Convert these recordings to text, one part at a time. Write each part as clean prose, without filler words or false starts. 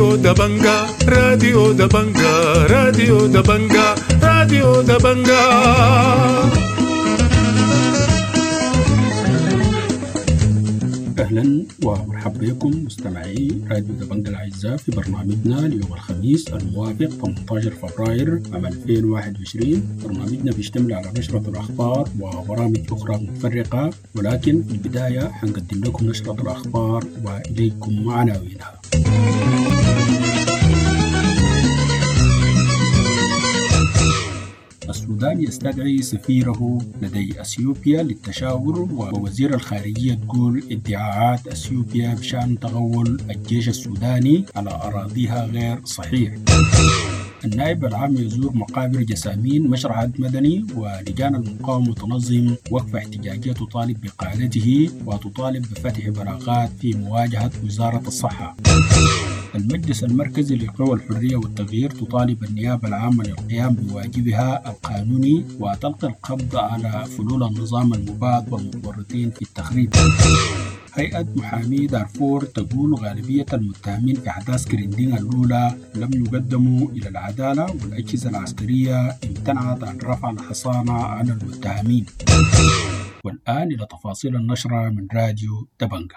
راديو دبنجا راديو دبنجا راديو دبنجا راديو دبنجا. أهلا ومرحبا بكم مستمعي راديو دبنجا الأعزاء في برنامجنا اليوم الخميس الموافق 18 فبراير عام 2021. برنامجنا بيشتمل على نشرة الأخبار وبرامج أخرى متفرقة، ولكن في البداية حنقدم لكم نشرة الأخبار وإليكم عناوينها. السودان يستدعي سفيره لدي أثيوبيا للتشاور، ووزير الخارجية تقول ادعاءات أثيوبيا بشأن تغول الجيش السوداني على أراضيها غير صحيح. النائب العام يزور مقابر جسامين مشرحة مدني، ولجان المقاومة تنظم وقفة احتجاجية تطالب بإقالته وتطالب بفتح بلاغات في مواجهة وزارة الصحة. المجلس المركزي للقوى الحرية والتغيير تطالب النيابة العامة للقيام بواجبها القانوني وتلقي القبض على فلول النظام المباد والمتورطين في التخريب. هيئة محامي دارفور تقول غالبية المتهمين في أحداث كرندين الأولى لم يقدموا إلى العدالة، والأجهزة العسكرية امتنعت عن رفع الحصانة عن المتهمين. والآن إلى تفاصيل النشرة من راديو دبنجا.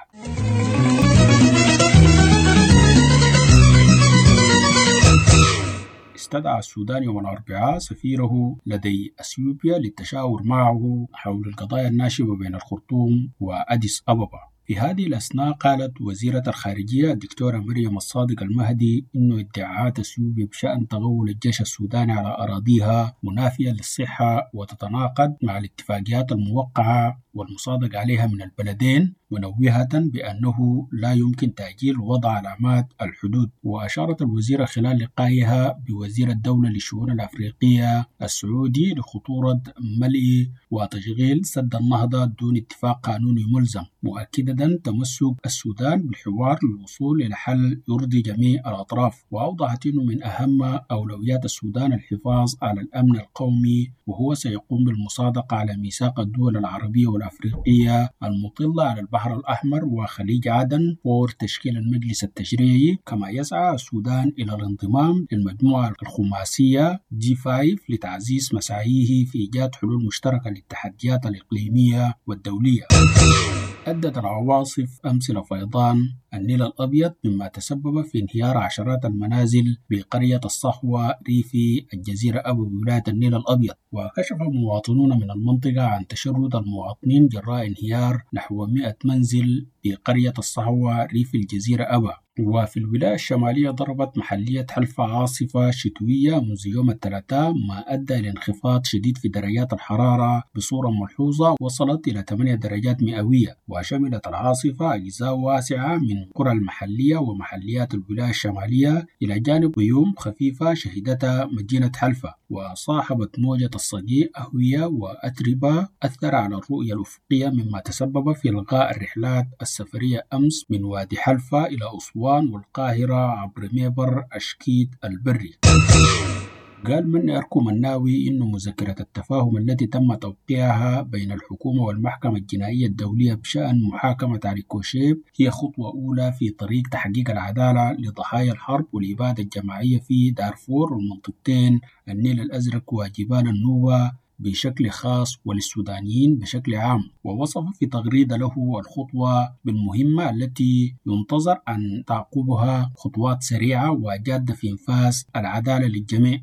استدعى السودان يوم الأربعاء سفيره لدي أثيوبيا للتشاور معه حول القضايا الناشبة بين الخرطوم وأديس أبابا. في هذه الأثناء قالت وزيرة الخارجية الدكتورة مريم الصادق المهدي إنه ادعاءات أثيوبيا بشأن تغول الجيش السوداني على أراضيها منافية للصحة وتتناقض مع الاتفاقيات الموقعة والمصادق عليها من البلدين، منوهة بأنه لا يمكن تأجيل وضع علامات الحدود. وأشارت الوزيرة خلال لقائها بوزير الدولة للشؤون الأفريقية السعودي لخطورة ملء وتشغيل سد النهضة دون اتفاق قانوني ملزم، مؤكدة تمسك السودان بالحوار للوصول إلى حل يرضي جميع الأطراف. وأوضحت أنه من أهم أولويات السودان الحفاظ على الأمن القومي، وهو سيقوم بالمصادقة على ميثاق الدول العربية والأفريقية المطلة على البحر الأحمر وخليج عدن فور تشكيل المجلس التشريعي. كما يسعى السودان إلى الانضمام للمجموعة الخماسية G5 لتعزيز مساعيه في إيجاد حلول مشتركة للتحديات الإقليمية والدولية. أدت العواصف أمس إلى فيضان النيل الأبيض، مما تسبب في انهيار عشرات المنازل بقرية الصحوة ريف الجزيرة أبو بولاية النيل الأبيض. وكشف مواطنون من المنطقة عن تشرد المواطنين جراء انهيار نحو 100 منزل بقرية الصحوة ريف الجزيرة أبا. وفي الولاية الشمالية ضربت محلية حلفا عاصفة شتوية منذ يوم الثلاثاء، ما أدى إلى انخفاض شديد في درجات الحرارة بصورة ملحوظة وصلت إلى 8 درجات مئوية. وشملت العاصفة أجزاء واسعة من قرى المحلية ومحليات الولاية الشمالية، إلى جانب غيوم خفيفة شهدتها مدينة حلفا. وصاحبت موجة الصديع أهوية وأتربة أثر على الرؤية الأفقية، مما تسبب في إلغاء الرحلات السفرية أمس من وادي حلفا إلى أسوان والقاهرة عبر ميبر أشكيد البري. قال مني أركو مناوي إنه مذكرة التفاهم التي تم توقيعها بين الحكومة والمحكمة الجنائية الدولية بشأن محاكمة علي كوشيب هي خطوة أولى في طريق تحقيق العدالة لضحايا الحرب والإبادة الجماعية في دارفور والمنطقتين النيل الأزرق وجبال النوبة بشكل خاص وللسودانيين بشكل عام. ووصف في تغريدة له الخطوة بالمهمة التي ينتظر أن تعقبها خطوات سريعة وجادة في إنفاذ العدالة للجميع.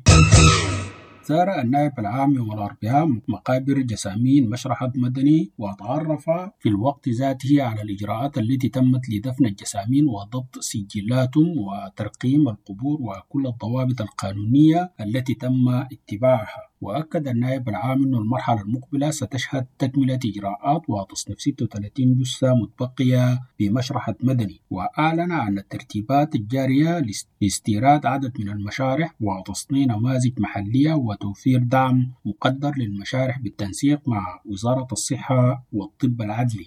زار النائب العام يوم الأربعاء مقابر جسامين مشرحة مدني، وتعرف في الوقت ذاته على الإجراءات التي تمت لدفن الجسامين وضبط سجلاتهم وترقيم القبور وكل الضوابط القانونية التي تم اتباعها. وأكد النائب العام أن المرحلة المقبلة ستشهد تكملة إجراءات وتصنيف 36 جثة متبقية في مشرحة مدني. وأعلن عن الترتيبات الجارية لاستيراد عدد من المشارح وتصنيع نماذج محلية وتوفير دعم مقدر للمشارح بالتنسيق مع وزارة الصحة والطب العدلي.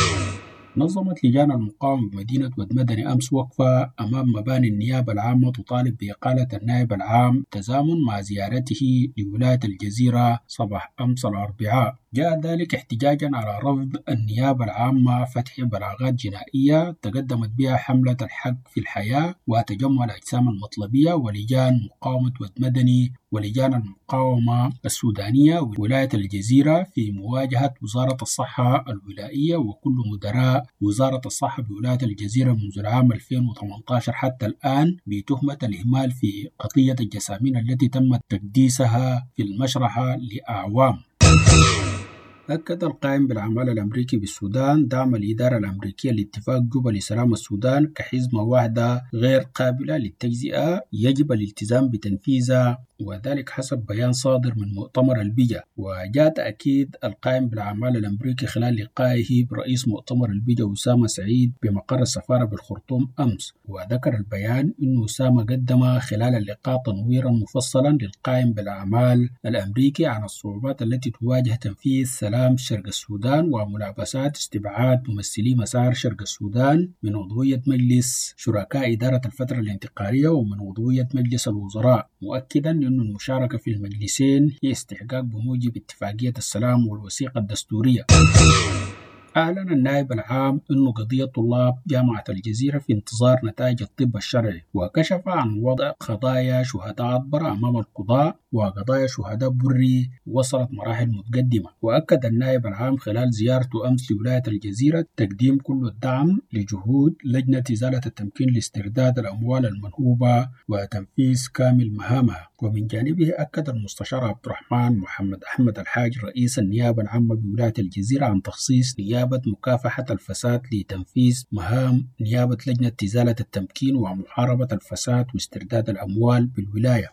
نظمت لجان المقاومة بمدينة ودمدني أمس وقفة أمام مباني النيابة العامة تطالب بإقالة النائب العام تزامن مع زيارته لولاية الجزيرة صباح أمس الأربعاء. جاء ذلك احتجاجا على رفض النيابة العامة فتح بلاغات جنائية تقدمت بها حملة الحق في الحياة وتجمع الأجسام المطلبية ولجان مقاومة مدني ولجان المقاومة السودانية وولاية الجزيرة في مواجهة وزارة الصحة الولائية وكل مدراء وزارة الصحة بولاية الجزيرة منذ العام 2018 حتى الآن بتهمة الإهمال في قضية الجسامين التي تم تكديسها في المشرحة لأعوام. أكد القائم بالأعمال الأمريكي بالسودان دعم الإدارة الأمريكية لاتفاق جوبا لسلام السودان كحزمة واحدة غير قابلة للتجزئة يجب الالتزام بتنفيذها، وذلك حسب بيان صادر من مؤتمر البيجا. وجاء تأكيد القائم بالأعمال الأمريكي خلال لقائه برئيس مؤتمر البيجا أسامة سعيد بمقر السفارة بالخرطوم أمس، وذكر البيان أن أسامة قدم خلال اللقاء تنويرا مفصلا للقائم بالأعمال الأمريكي عن الصعوبات التي تواجه تنفيذ سلام شرق السودان وملابسات استبعاد ممثلي مسار شرق السودان من عضوية مجلس شركاء إدارة الفترة الانتقالية ومن عضوية مجلس الوزراء، مؤكدا أن المشاركة في المجلسين هي استحقاق بموجب اتفاقية السلام والوثيقة الدستورية. أعلن النائب العام أن قضية طلاب جامعة الجزيرة في انتظار نتائج الطب الشرعي، وكشف عن وضع قضايا شهداء عطبرة أمام القضاء وقضايا شهداء بري وصلت مراحل متقدمة. وأكد النائب العام خلال زيارته أمس لولاية الجزيرة تقديم كل الدعم لجهود لجنة إزالة التمكين لاسترداد الأموال المنهوبة وتنفيذ كامل مهامها. ومن جانبه أكد المستشار عبد الرحمن محمد أحمد الحاج رئيس النيابة العامة بولاية الجزيرة عن تخصيص نيابة مكافحة الفساد لتنفيذ مهام نيابة لجنة إزالة التمكين ومحاربة الفساد واسترداد الأموال بالولاية.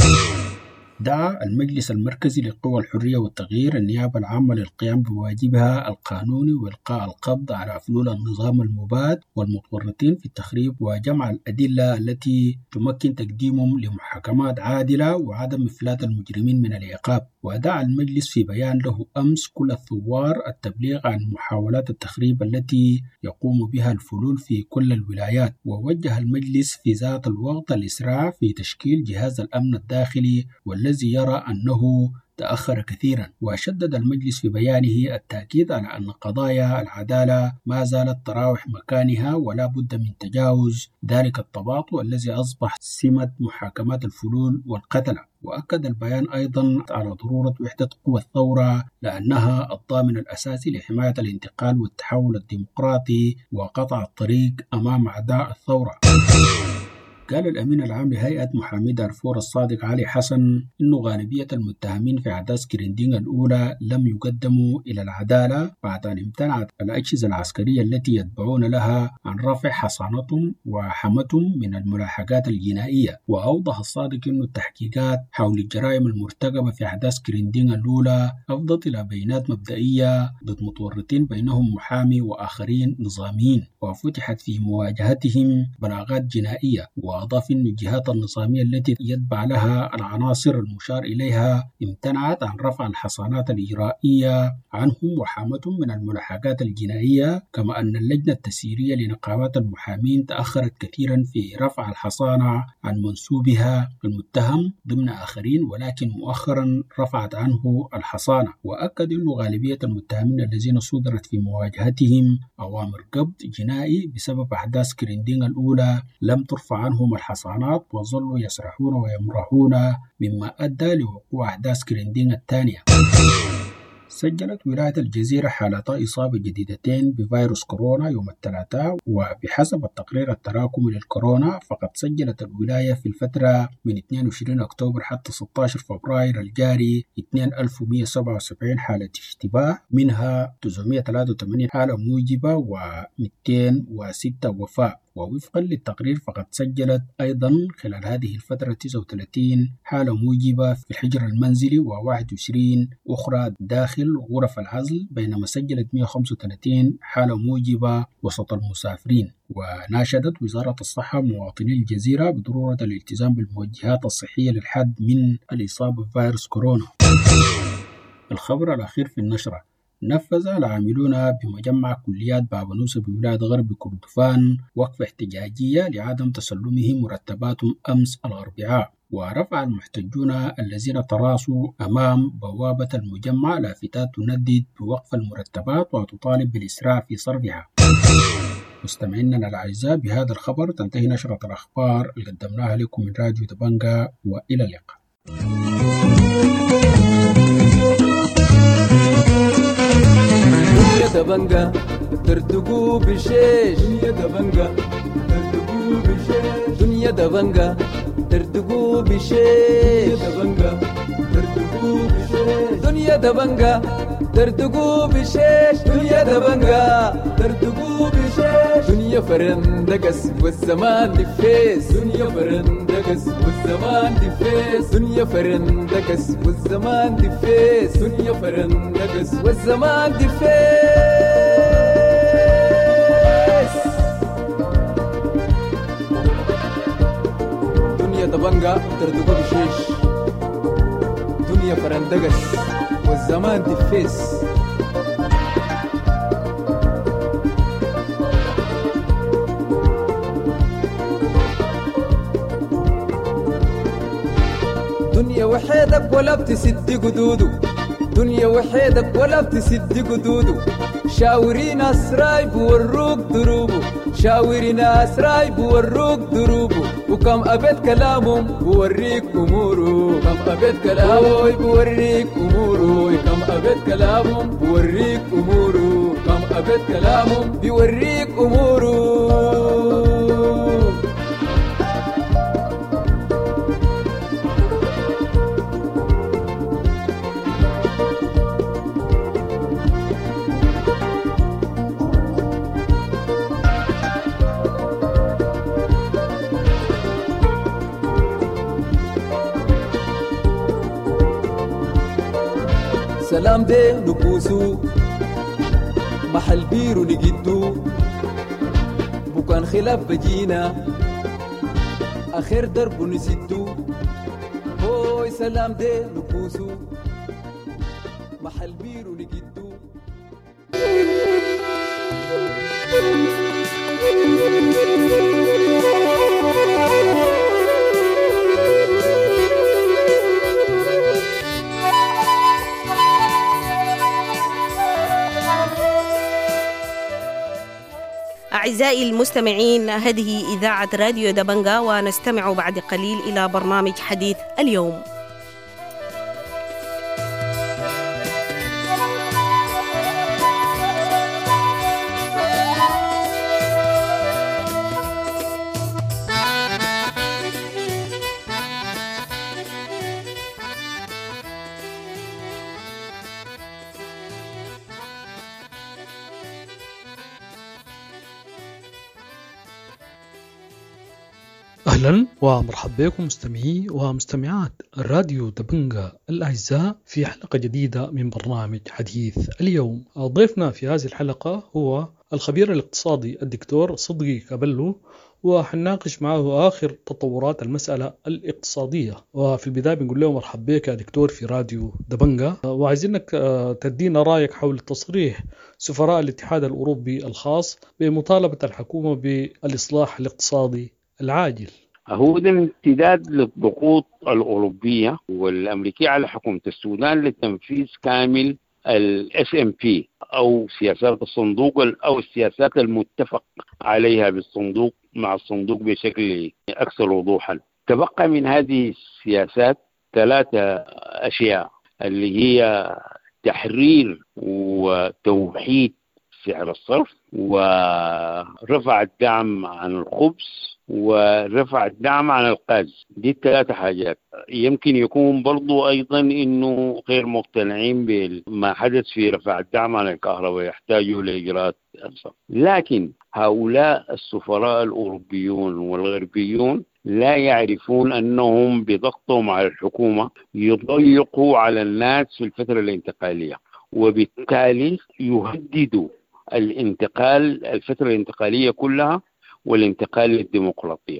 دعا المجلس المركزي للقوى الحرية والتغيير النيابة العامة للقيام بواجبها القانوني وإلقاء القبض على فلول النظام المباد والمتورطين في التخريب وجمع الأدلة التي تمكن تقديمهم لمحاكمات عادلة وعدم إفلات المجرمين من العقاب. ودعا المجلس في بيان له أمس كل الثوار التبليغ عن محاولات التخريب التي يقوم بها الفلول في كل الولايات. ووجه المجلس في ذات الوقت الإسراع في تشكيل جهاز الأمن الداخلي والذي يرى أنه تأخر كثيرا. وشدد المجلس في بيانه التأكيد على أن قضايا العدالة ما زالت تراوح مكانها ولا بد من تجاوز ذلك التباطؤ الذي أصبح سمة محاكمات الفلول والقتلة. وأكد البيان أيضا على ضرورة وحدة قوى الثورة لأنها الضامن الأساسي لحماية الانتقال والتحول الديمقراطي وقطع الطريق أمام أعداء الثورة. قال الأمين العام لهيئة محامي دارفور الصادق علي حسن إن غالبية المتهمين في أحداث كريندينغ الأولى لم يقدموا إلى العدالة بعد أن امتنعت الأجهزة العسكرية التي يتبعون لها عن رفع حصانتهم وحمتهم من الملاحقات الجنائية. وأوضح الصادق أن التحقيقات حول الجرائم المرتكبة في أحداث كريندينغ الأولى أفضت إلى بيانات مبدئية ضد متورطين بينهم محامي وآخرين نظاميين وفتحت في مواجهتهم بلاغات جنائية. وأضاف أن الجهات النظامية التي يتبع لها العناصر المشار إليها امتنعت عن رفع الحصانات الإجرائية عنهم وحامتهم من الملاحقات الجنائية، كما أن اللجنة التسييرية لنقابات المحامين تأخرت كثيرا في رفع الحصانة عن منسوبها المتهم ضمن آخرين، ولكن مؤخرا رفعت عنه الحصانة. وأكد أن غالبية المتهمين الذين صدرت في مواجهتهم أوامر قبض جنائي بسبب أحداث كريندينغ الأولى لم ترفع عنهم الحصانات وظلوا يسرحون ويمرحون، مما أدى لوقوع أحداث كريندينغ الثانية. سجلت ولاية الجزيرة حالتا إصابة جديدتين بفيروس كورونا يوم الثلاثاء، وبحسب التقرير التراكمي للكورونا فقد سجلت الولاية في الفترة من 22 أكتوبر حتى 16 فبراير الجاري 2177 حالة اشتباه، منها 983 حالة موجبة و206 وفاة. ووفقا للتقرير فقد سجلت أيضا خلال هذه الفترة 39 حالة موجبة في الحجر المنزلي و21 أخرى داخل غرف العزل، بينما سجلت 135 حالة موجبة وسط المسافرين. وناشدت وزارة الصحة مواطني الجزيرة بضرورة الالتزام بالموجهات الصحية للحد من الإصابة بفيروس كورونا. الخبر الأخير في النشرة: نفذ العاملون بمجمع كليات باب نوسة بولاية غرب كردفان وقفة احتجاجية لعدم تسلمهم مرتباتهم أمس الأربعاء، ورفع المحتجون الذين تراصوا أمام بوابة المجمع لافتات تندد بوقف المرتبات وتطالب بالإسراع في صرفها. مستمعينا الأعزاء، بهذا الخبر تنتهي نشرة الأخبار اللي قدمناها لكم من راديو دبنجة، وإلى اللقاء. دنيا دبنجة ترتقو بشيش، دنيا دبنجة ترتقو بشيش، دنيا دبنجة ترتقو بشيش، دنيا دبنجة ترتقو بشيش، دنيا دبنجة ترتقو بشيش، دنيا فرندقس والزمان دفيس، دنيا فرندقس والزمان دفيس، دنيا فرندقس والزمان دفيس، دنيا فرندقس والزمان دفيس. دنيا دبنجة ترتقو بشيش، دنيا فرندقس والزمان دفيس. دنيا وحيدك ولا بتسد قدودو، دنيا وحيدك ولا بتسد قدودو، شاورين أسراي بوروك دروبو، شاورين أسراي بوروك دروبو، وكم أبد كلامهم بوريك أمورو، كم أبد كلامهم بوريك أمورو، كم أبد كلامهم بوريك أمورو، كم أبد كلامهم بوريك أمورو. سلام ده نبوسو محل بيرو نجدو بكان خلاف بجينا آخر درب نسدو. هوي سلام ده نبوسو محل بيرو نجدو. أعزائي المستمعين، هذه إذاعة راديو دبنجة، ونستمع بعد قليل إلى برنامج حديث اليوم. أهلا ومرحبا بكم مستمعي ومستمعات الراديو دبنجة الأعزاء في حلقة جديدة من برنامج حديث اليوم. ضيفنا في هذه الحلقة هو الخبير الاقتصادي الدكتور صدقي كابلو، وحنناقش معه آخر تطورات المسألة الاقتصادية. وفي البداية بنقول له مرحبا بك يا دكتور في راديو دبنجة، وعايزينك تدينا رأيك حول تصريح سفراء الاتحاد الأوروبي الخاص بمطالبة الحكومة بالإصلاح الاقتصادي العاجل. هو ده امتداد للضغوط الأوروبية والأمريكية على حكومة السودان لتنفيذ كامل SMP أو سياسات الصندوق أو السياسات المتفق عليها بالصندوق مع الصندوق بشكل أكثر وضوحا. تبقى من هذه السياسات 3 أشياء، اللي هي تحرير وتوحيد سعر الصرف، ورفع الدعم عن الخبز، ورفع الدعم عن الغاز. دي 3 حاجات. يمكن يكون برضو أيضا إنه غير مقتنعين بما حدث في رفع الدعم عن الكهرباء، يحتاجوا لإجراءات أكثر. لكن هؤلاء السفراء الأوروبيون والغربيون لا يعرفون أنهم بضغطهم على الحكومة يضيقوا على الناس في الفترة الانتقالية، وبالتالي يهددوا الفترة الانتقالية كلها والانتقال للديمقراطية.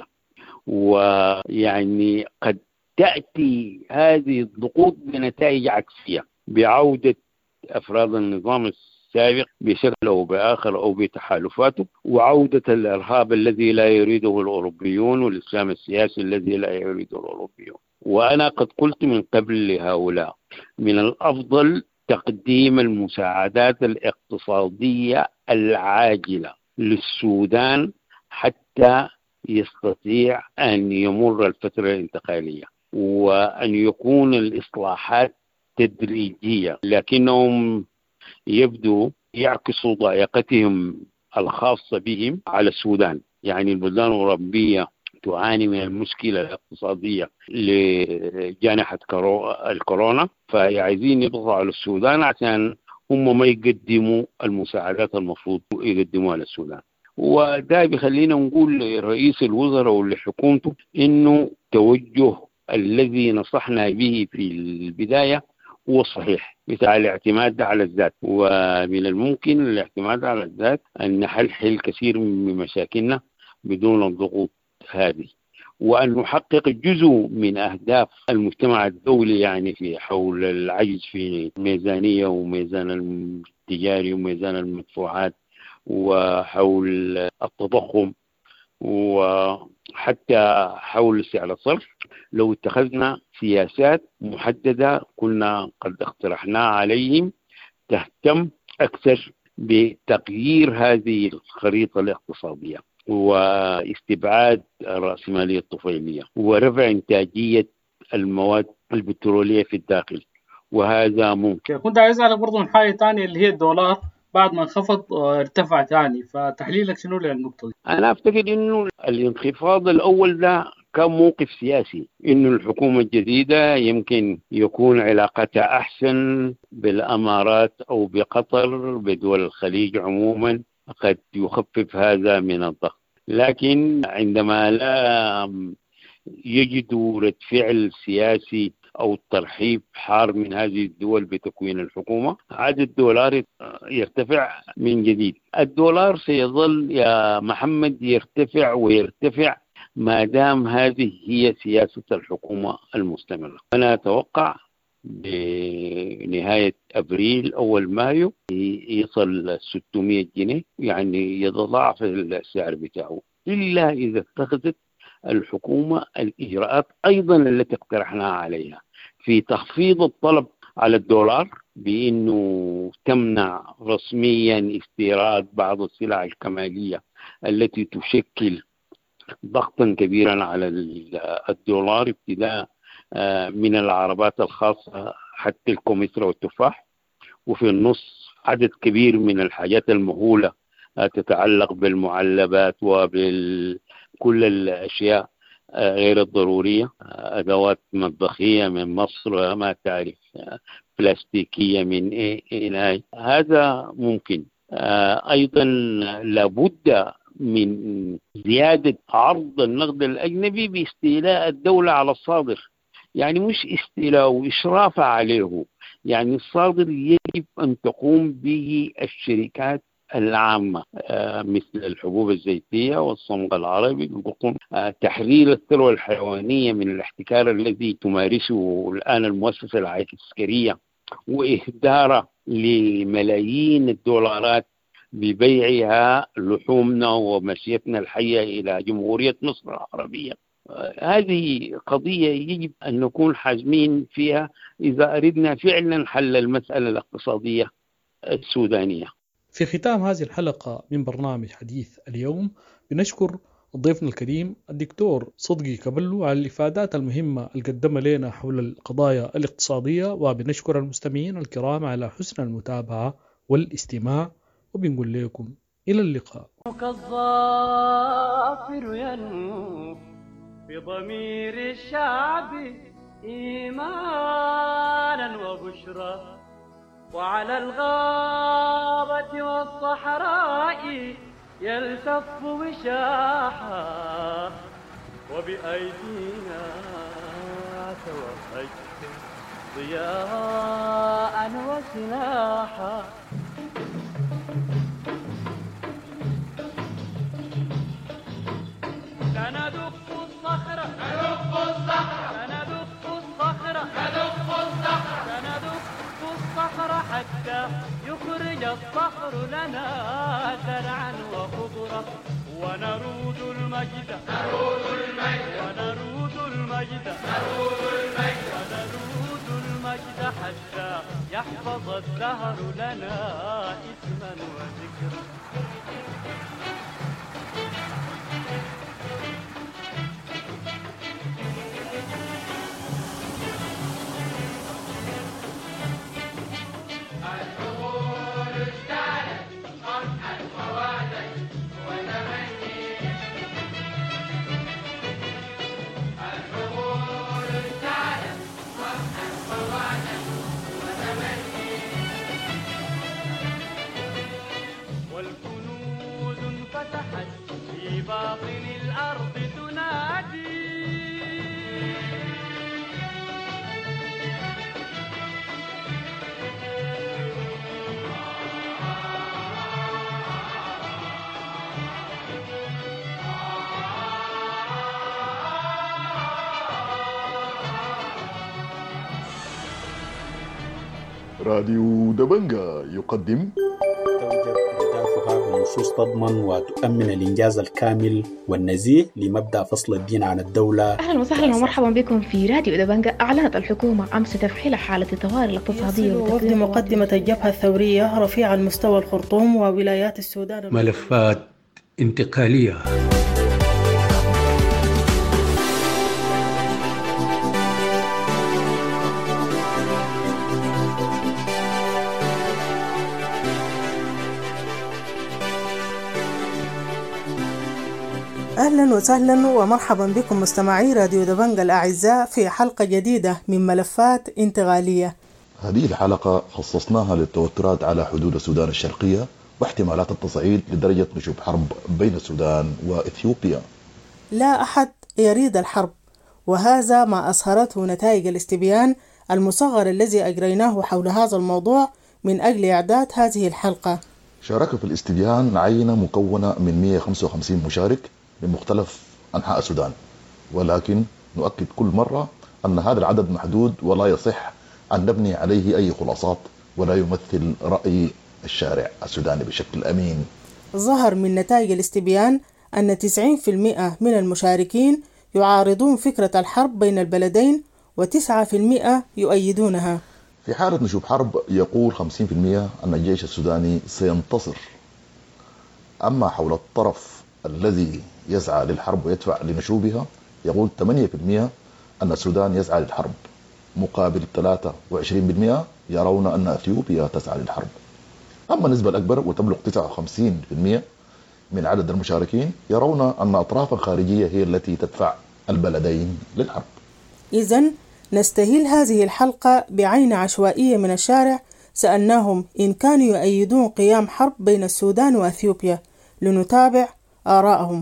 ويعني قد تأتي هذه الضغوط بنتائج عكسية، بعودة أفراد النظام السابق بشكل أو بآخر أو بتحالفاته، وعودة الإرهاب الذي لا يريده الأوروبيون والإسلام السياسي الذي لا يريده الأوروبيون. وأنا قد قلت من قبل لهؤلاء من الأفضل تقديم المساعدات الاقتصادية العاجلة للسودان حتى يستطيع أن يمر الفترة الانتقالية، وأن يكون الإصلاحات تدريجية، لكنهم يبدو يعكسوا ضائقتهم الخاصة بهم على السودان. يعني البلدان الأوروبية تعاني من المشكلة الاقتصادية لجائحة الكورونا، فعايزين يضغطوا على السودان عشان هم ما يقدموا المساعدات المفروض يقدموها للسودان. وده بيخلينا نقول لرئيس الوزراء ولحكومته إنه توجه الذي نصحنا به في البداية هو الصحيح بتاع الاعتماد على الذات. ومن الممكن الاعتماد على الذات أن نحل كثير من مشاكلنا بدون الضغوط هذه، وأن نحقق جزء من أهداف المجتمع الدولي، يعني في حول العجز في الميزانية وميزان التجاري وميزان المدفوعات، وحول التضخم، وحتى حول سعر الصرف. لو اتخذنا سياسات محددة كنا قد اقترحناها عليهم تهتم أكثر بتغيير هذه الخريطة الاقتصادية واستبعاد الرأسمالية الطفيلية ورفع إنتاجية المواد البترولية في الداخل، وهذا ممكن. كنت عايز أعرف برضو من حاجة تانية اللي هي الدولار بعد ما انخفض ارتفع تاني، فتحليلك شنو للنقطة دي؟ أنا أفتكر إنه الانخفاض الأول ده كان موقف سياسي، إنه الحكومة الجديدة يمكن يكون علاقتها أحسن بالأمارات أو بقطر بدول الخليج عموما، قد يخفف هذا من الضغط. لكن عندما لا يجدوا رد فعل سياسي أو ترحيب حار من هذه الدول بتكوين الحكومة، عاد الدولار يرتفع من جديد. الدولار سيظل يا محمد يرتفع ويرتفع ما دام هذه هي سياسة الحكومة المستمرة. أنا أتوقع بنهاية أبريل أول مايو يصل 600 جنيه، يعني يتضاعف السعر بتاعه، إلا إذا اتخذت الحكومة الإجراءات أيضا التي اقترحناها عليها في تخفيض الطلب على الدولار، بأنه تمنع رسميا استيراد بعض السلع الكمالية التي تشكل ضغطا كبيرا على الدولار، ابتداء من العربات الخاصة حتى الكمثرى والتفاح، وفي النص عدد كبير من الحاجات المهولة تتعلق بالمعلبات وبكل الأشياء غير الضرورية، أدوات مطبخية من مصر ما تعرف، بلاستيكية من إيه. هذا ممكن. أيضا لابد من زيادة عرض النقد الأجنبي باستيلاء الدولة على الصادر، يعني مش استيلاء وإشراف عليه، يعني الصادر يجب أن تقوم به الشركات العامة مثل الحبوب الزيتية والصمغ العربي، تحرير الثروة الحيوانية من الاحتكار الذي تمارسه الآن المؤسسة العسكرية، وإهداره لملايين الدولارات ببيعها لحومنا ومشيتنا الحية إلى جمهورية مصر العربية. هذه قضية يجب أن نكون حازمين فيها إذا أردنا فعلا حل المسألة الاقتصادية السودانية. في ختام هذه الحلقة من برنامج حديث اليوم بنشكر ضيفنا الكريم الدكتور صدقي كبلو على الإفادات المهمة اللي قدمها لنا حول القضايا الاقتصادية، وبنشكر المستمعين الكرام على حسن المتابعة والاستماع، وبنقول لكم إلى اللقاء. الظافر ينمو بضمير الشعب إيمانا وبشرى، وعلى الغابة والصحراء يلتف وشاحا، وبأيدينا توهج ضياء وسلاحا. سندق الصخرة سندق الصخرة سندق الصخرة سندق الصخرة حتى لنا زرعا وخضرا ونرود المجد حتى يحفظ الدهر لنا اسما وذكرا. راديو دبنجا يقدم توجب أهدافها بنصوص تضمن وتؤمن الإنجاز الكامل والنزيه لمبدأ فصل الدين عن الدولة. أهلا وسهلا ومرحبا بكم في راديو دبنجا. أعلنت الحكومة أمس تفعيل حالة الطوارئ الاقتصادية. وفد مقدمة الجبهة الثورية رفيع مستوى الخرطوم وولايات السودان ملفات انتقالية. أهلا وسهلا ومرحبا بكم مستمعي راديو دبنجا الأعزاء في حلقة جديدة من ملفات انتقالية. هذه الحلقة خصصناها للتوترات على حدود السودان الشرقية واحتمالات التصعيد لدرجة نشوب حرب بين السودان وإثيوبيا. لا أحد يريد الحرب، وهذا ما أظهرته نتائج الاستبيان المصغر الذي أجريناه حول هذا الموضوع من أجل إعداد هذه الحلقة. شارك في الاستبيان عينة مكونة من 155 مشارك من مختلف أنحاء السودان، ولكن نؤكد كل مرة أن هذا العدد محدود ولا يصح أن نبني عليه أي خلاصات ولا يمثل رأي الشارع السوداني بشكل أمين. ظهر من نتائج الاستبيان أن 90% من المشاركين يعارضون فكرة الحرب بين البلدين و9% يؤيدونها. في حالة نشوب حرب يقول 50% أن الجيش السوداني سينتصر. أما حول الطرف الذي يسعى للحرب ويدفع لنشوبها يقول 8% أن السودان يسعى للحرب، مقابل 23% يرون أن أثيوبيا تسعى للحرب. أما النسبة الأكبر وتبلغ 59% من عدد المشاركين يرون أن أطرافا خارجية هي التي تدفع البلدين للحرب. إذن نستهل هذه الحلقة بعين عشوائية من الشارع، سألناهم إن كانوا يؤيدون قيام حرب بين السودان وأثيوبيا، لنتابع آراءهم.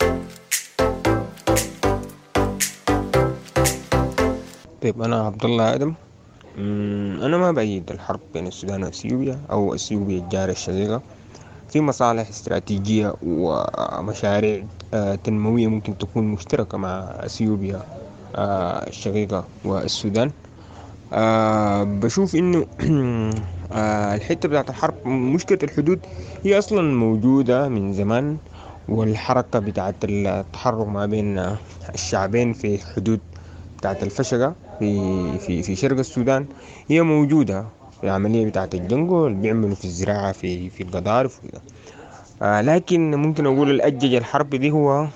طيب، أنا عبد الله آدم. أنا ما بأيد الحرب بين السودان وأثيوبيا أو أثيوبيا الجارة الشقيقة. في مصالح استراتيجية ومشاريع تنموية ممكن تكون مشتركة مع أثيوبيا الشقيقة والسودان. بشوف إنه الحتة بتاعت الحرب، مشكلة الحدود هي أصلا موجودة من زمان، والحركة بتاعت التحرك ما بين الشعبين في حدود بتاعت الفشقة في شرق السودان هي موجودة في العملية بتاعت الجنجو اللي بيعملوا في الزراعة في القضارف وكده. لكن ممكن أقول الأجج الحرب دي هو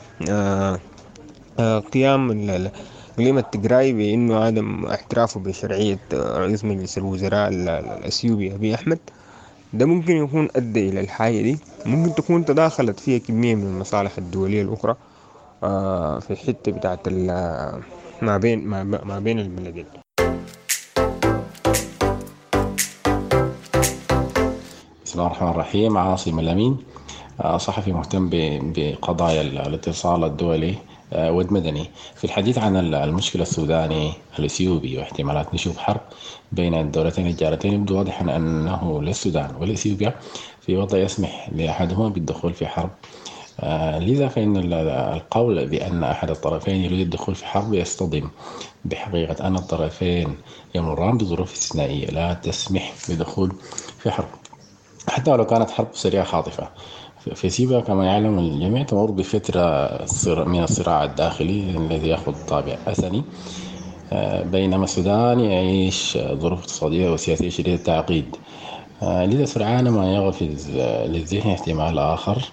قيام إقليم التجراي بأنه عدم اعترافه بشرعية رئيس مجلس الوزراء الأثيوبي أبي أحمد. ده ممكن يكون أدى إلى الحاجة دي، ممكن تكون تداخلت فيها كمية من المصالح الدولية الأخرى في الحتة بتاعت ما بين البلدين. بسم الله الرحمن الرحيم. عاصم الأمين، صحفي مهتم بقضايا الاتصال الدولي والمدني. في الحديث عن المشكلة السوداني الإثيوبي واحتمالات نشوب حرب بين الدولتين الجارتين، يبدو واضحا أنه للسودان والإثيوبيا في وضع يسمح لأحدهما بالدخول في حرب. لذا فإن القول بأن أحد الطرفين يريد الدخول في حرب يصطدم بحقيقة أن الطرفين يمران بظروف استثنائية لا تسمح بدخول في حرب. حتى ولو كانت حرب سريعة خاطفة. في سيبيا كما يعلم الجميع تمر بفترة من الصراع الداخلي الذي يأخذ طابع أثني، بينما السودان يعيش ظروف اقتصادية وسياسية شديدة التعقيد. لذا سرعان ما يغفز للذهن احتمال آخر،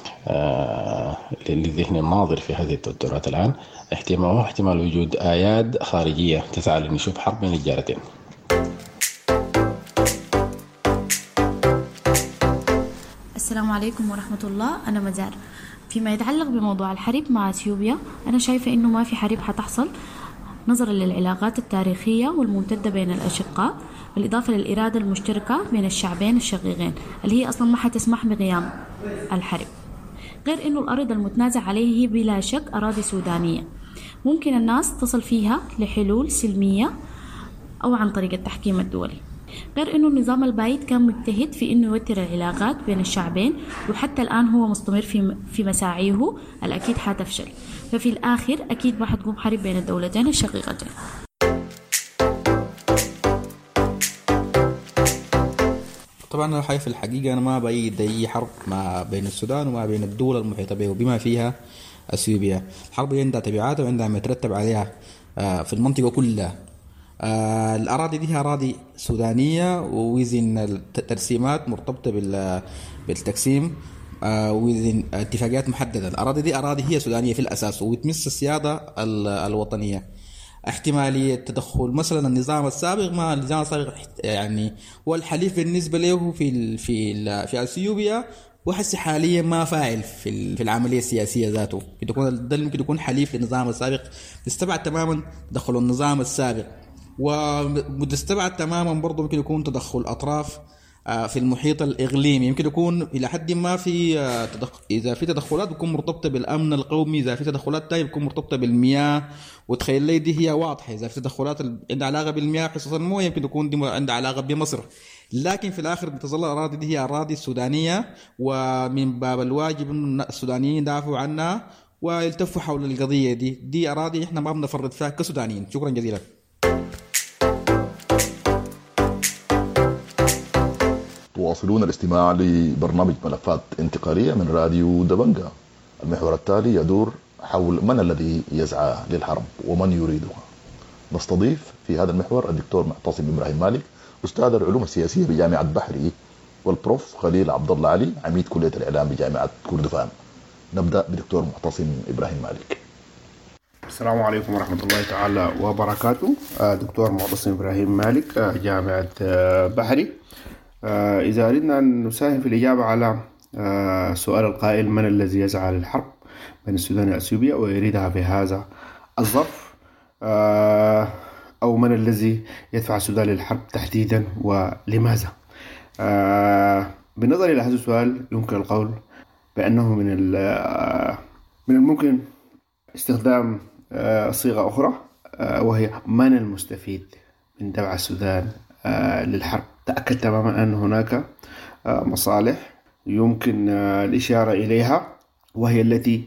للذهن الناظر في هذه التوترات الآن، احتمال وجود آياد خارجية تسعى لنشوف حرب بين الجارتين. السلام عليكم ورحمة الله. أنا مزار. فيما يتعلق بموضوع الحرب مع أثيوبيا، أنا شايفة إنه ما في حرب حتحصل نظرا للعلاقات التاريخية والممتدة بين الأشقاء، بالإضافة للإرادة المشتركة بين الشعبين الشقيقين اللي هي أصلا ما حتسمح بقيام الحرب. غير إنه الأرض المتنازع عليه هي بلا شك أراضي سودانية، ممكن الناس تصل فيها لحلول سلمية أو عن طريق التحكيم الدولي. غير إنه النظام البايد كان مجتهد في إنه يوتر العلاقات بين الشعبين، وحتى الآن هو مستمر في مساعيه الأكيد حتفشل. ففي الآخر أكيد ما حتقوم حرب بين الدولتين الشقيقتين. طبعا أنا في الحقيقة أنا ما بأيد أي حرب ما بين السودان وما بين الدول المحيطة به بما فيها أثيوبيا. الحرب عندها تبعاتها وعندها ما يترتب عليها في المنطقة كلها. الأراضي دي أراضي سودانية ووزن الترسيمات مرتبطة بالتقسيم ووزن اتفاقيات محددة. الأراضي دي أراضي هي سودانية في الأساس وتمس السيادة الوطنية. احتمالية تدخل مثلا النظام السابق ما النظام السابق يعني هو الحليف بالنسبة له في أثيوبيا، وحس حاليا ما فاعل في العملية السياسية ذاته. ممكن يكون حليف للنظام السابق، تستبعد تماما تدخل النظام السابق، ومستبعد تماما برضو ممكن يكون تدخل أطراف في المحيط الإقليمي. يمكن يكون إلى حد ما في إذا في تدخلات بتكون مرتبطة بالأمن القومي، إذا في تدخلات تانية بتكون مرتبطة بالمياه، وتخيل لي دي هي واضحة. إذا في تدخلات عندها علاقة بالمياه حصص المويه يمكن تكون دي عندها علاقة بمصر، لكن في الآخر بتظل الأراضي دي هي أراضي سودانية، ومن باب الواجب أن السودانيين يدافعوا عنها ويلتفوا حول القضية دي أراضي إحنا ما بنفرط فيها كسودانيين. شكرا جزيلا. تواصلون الاستماع لبرنامج ملفات انتقالية من راديو دبنجا. المحور التالي يدور حول من الذي يسعى للحرب ومن يريدها. نستضيف في هذا المحور الدكتور معتصم إبراهيم مالك، أستاذ العلوم السياسية بجامعة بحري، والبروف خليل عبد الله علي، عميد كلية الإعلام بجامعة كردفان. نبدأ بدكتور معتصم إبراهيم مالك. السلام عليكم ورحمة الله تعالى وبركاته. دكتور معتصم إبراهيم مالك، جامعة بحري. إذا أردنا أن نساهم في الإجابة على سؤال القائل من الذي يسعى للحرب بين السودان وأثيوبيا ويريدها في هذا الظرف، أو من الذي يدفع السودان للحرب تحديدا ولماذا؟ بالنظر إلى هذا السؤال يمكن القول بأنه من الممكن استخدام صيغة أخرى، وهي من المستفيد من دفع السودان للحرب. تأكد تماما أن هناك مصالح يمكن الإشارة إليها، وهي التي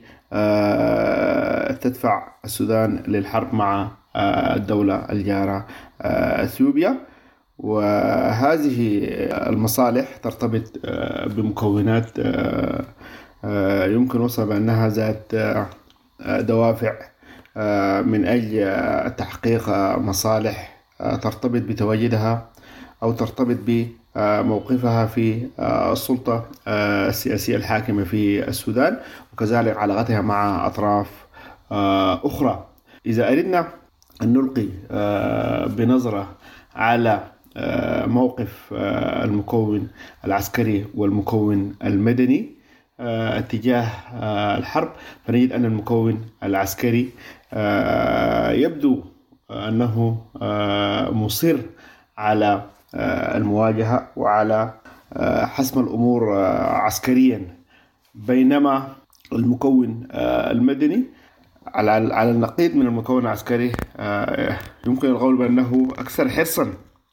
تدفع السودان للحرب مع الدولة الجارة أثيوبيا. وهذه المصالح ترتبط بمكونات يمكن وصف بأنها ذات دوافع من أجل تحقيق مصالح ترتبط بتواجدها أو ترتبط بموقفها في السلطة السياسية الحاكمة في السودان، وكذلك علاقتها مع أطراف أخرى. إذا أردنا أن نلقي بنظرة على موقف المكون العسكري والمكون المدني اتجاه الحرب، فنجد أن المكون العسكري يبدو أنه مصر على المواجهة وعلى حسم الأمور عسكريا، بينما المكون المدني على النقيض من المكون العسكري يمكن القول بأنه أكثر حرصا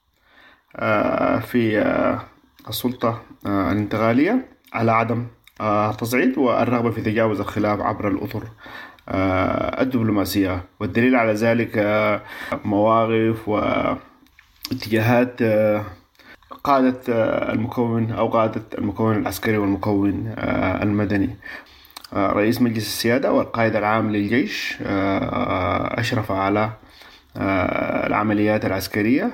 في السلطة الانتقالية على عدم التصعيد والرغبة في تجاوز الخلاف عبر الأطر الدبلوماسية. والدليل على ذلك مواقف واتجاهات قادة المكون أو قادة المكون العسكري والمكون المدني. رئيس مجلس السيادة والقائد العام للجيش أشرف على العمليات العسكرية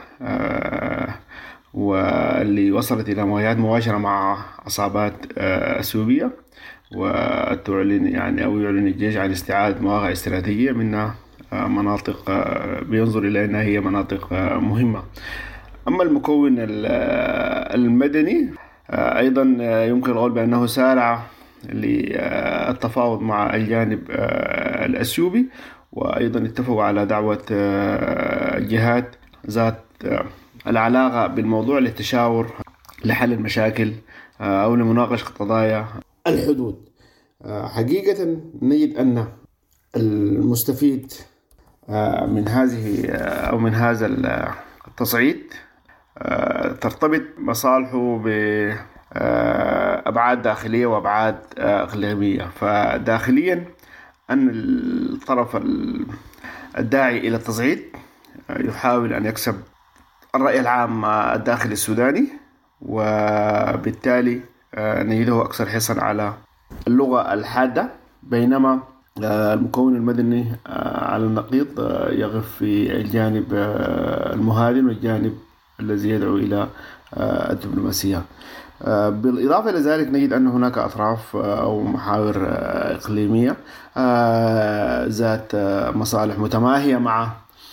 واللي وصلت إلى مواجهات مباشرة مع عصابات أثيوبية، وتعلن أو يعلن الجيش عن استعادة مواقع استراتيجية منها مناطق بينظر إلى أنها هي مناطق مهمة. أما المكون المدني أيضا يمكن القول بأنه سارع للتفاوض مع الجانب الأثيوبي، وأيضا اتفقوا على دعوة جهات ذات العلاقة بالموضوع للتشاور لحل المشاكل أو لمناقشة قضايا الحدود. حقيقة نجد أن المستفيد من هذا التصعيد ترتبط مصالحه بأبعاد داخلية وأبعاد إقليمية. فداخليا أن الطرف الداعي إلى التصعيد يحاول أن يكسب الرأي العام الداخلي السوداني، وبالتالي نجده أكثر حرصا على اللغة الحادة، بينما المكون المدني على النقيض يقف في الجانب المهادن والجانب الذي يدعو إلى الدبلوماسية. بالإضافة إلى ذلك نجد أن هناك أطراف أو محاور إقليمية ذات مصالح متماهية مع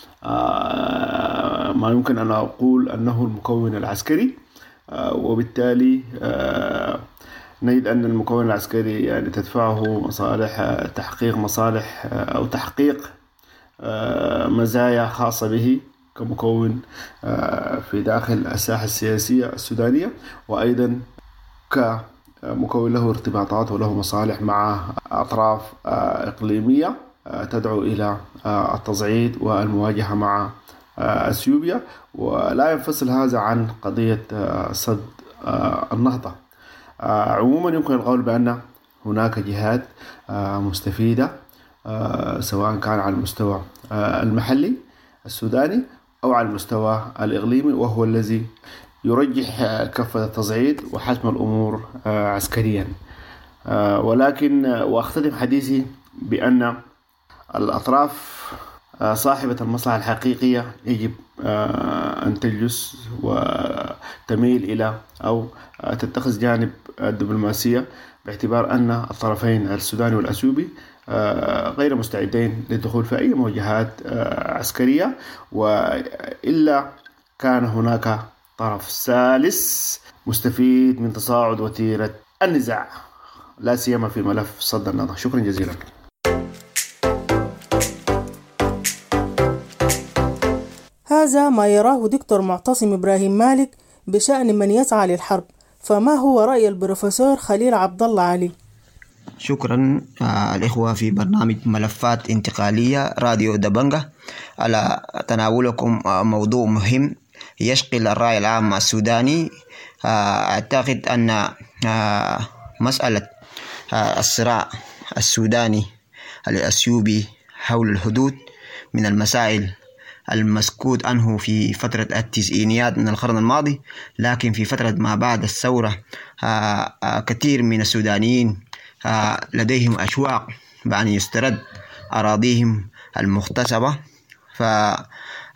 ما يمكن أن أقول أنه المكون العسكري، وبالتالي نجد أن المكون العسكري تدفعه مصالح تحقيق مصالح أو تحقيق مزايا خاصة به كمكون في داخل الساحة السياسية السودانية، وأيضا كمكون له ارتباطات وله مصالح مع أطراف إقليمية تدعو إلى التصعيد والمواجهة مع أثيوبيا، ولا ينفصل هذا عن قضية صد النهضة. عموما يمكن القول بأن هناك جهات مستفيدة سواء كان على المستوى المحلي السوداني أو على المستوى الإقليمي، وهو الذي يرجح كفة التصعيد وحسم الأمور عسكريا. ولكن وأختتم حديثي بأن الأطراف صاحبة المصلحة الحقيقية يجب أن تجلس وتميل إلى أو تتخذ جانب الدبلوماسية، باعتبار أن الطرفين السوداني والأثيوبي غير مستعدين للدخول في أي مواجهات عسكرية، وإلا كان هناك طرف ثالث مستفيد من تصاعد وتيرة النزاع، لا سيما في ملف صد النهضة. شكرا جزيلا. هذا ما يراه دكتور معتصم إبراهيم مالك بشأن من يسعى للحرب، فما هو رأي البروفيسور خليل عبد الله علي؟ شكرا الإخوة في برنامج ملفات انتقالية راديو دبنجة على تناولكم موضوع مهم يشغل الرأي العام السوداني. أعتقد أن مسألة الصراع السوداني الأثيوبي حول الحدود من المسائل المسكوت عنه في فترة التسعينيات من القرن الماضي، لكن في فترة ما بعد الثورة كثير من السودانيين لديهم أشواق بأن يسترد أراضيهم المغتصبة. فما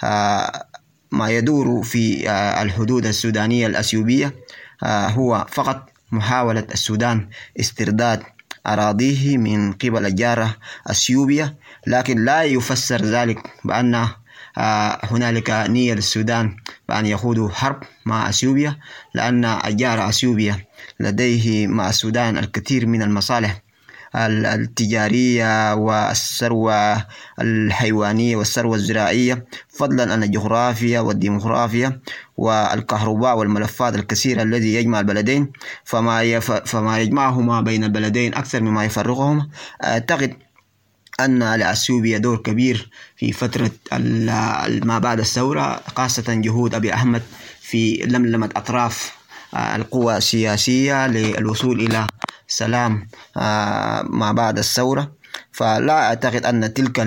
يدور في الحدود السودانية الأثيوبية هو فقط محاولة السودان استرداد أراضيه من قبل الجارة أثيوبيا، لكن لا يفسر ذلك بأن هنالك نية للسودان بأن يخوضوا حرب مع أثيوبيا، لأن الجارة أثيوبيا لديه مع السودان الكثير من المصالح التجارية والثروة الحيوانية والثروة الزراعية، فضلا عن الجغرافيا والديموغرافيا والكهرباء والملفات الكثيرة الذي يجمع البلدين. فما يجمعهما بين البلدين أكثر مما يفرقهما. أعتقد أن لأثيوبيا دور كبير في فترة ما بعد الثورة، خاصة جهود أبي أحمد في لملمة أطراف القوى السياسية للوصول إلى سلام ما بعد الثورة. فلا أعتقد أن تلك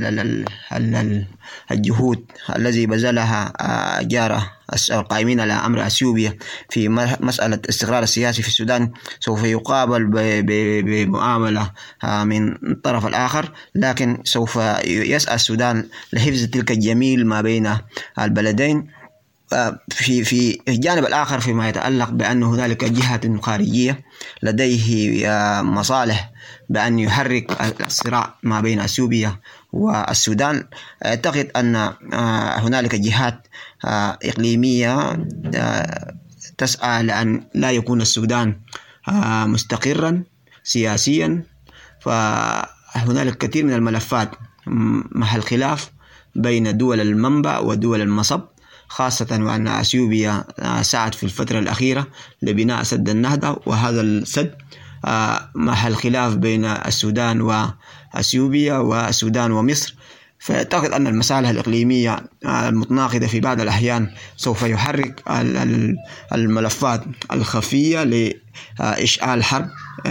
الجهود الذي بذلها جارة القائمين على أمر أثيوبيا في مسألة استقرار السياسي في السودان سوف يقابل بمعاملة من الطرف الآخر، لكن سوف يسعى السودان لحفظ تلك الجميل ما بين البلدين. في الجانب الآخر فيما يتعلق بأن هنالك جهة خارجية لديه مصالح بأن يحرك الصراع ما بين أثيوبيا والسودان، أعتقد أن هنالك جهات إقليمية تسعى لأن لا يكون السودان مستقرا سياسيا، فهنالك كثير من الملفات محل خلاف بين دول المنبع ودول المصب، خاصة وأن أثيوبيا سعت في الفترة الأخيرة لبناء سد النهضة، وهذا السد محل خلاف بين السودان وأثيوبيا والسودان ومصر. فأعتقد أن المصالح الإقليمية المتناقضة في بعض الأحيان سوف يحرك الملفات الخفية لإشعال حرب